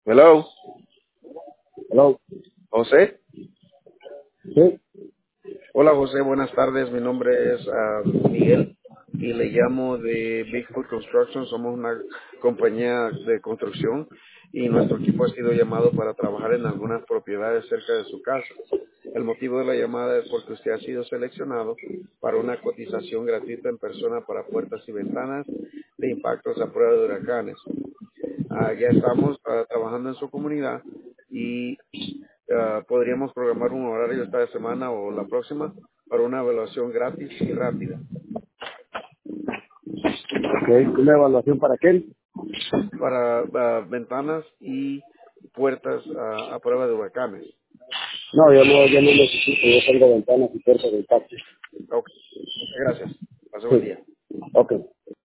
Hello, Hello. José. Sí. Hola José, buenas tardes. Mi nombre es Miguel y le llamo de Bigfoot Construction. Somos una compañía de construcción y nuestro equipo ha sido llamado para trabajar en algunas propiedades cerca de su casa. El motivo de la llamada es porque usted ha sido seleccionado para una cotización gratuita en persona para puertas y ventanas de impactos a prueba de huracanes. Ya estamos trabajando en su comunidad y podríamos programar un horario esta semana o la próxima para una evaluación gratis y rápida Ok. ¿Una evaluación para qué? para ventanas y puertas a prueba de huracanes. No, yo no necesito. Yo tengo ventanas y puertas del taxi. Ok, muchas gracias. Pase buen Sí. día. Ok.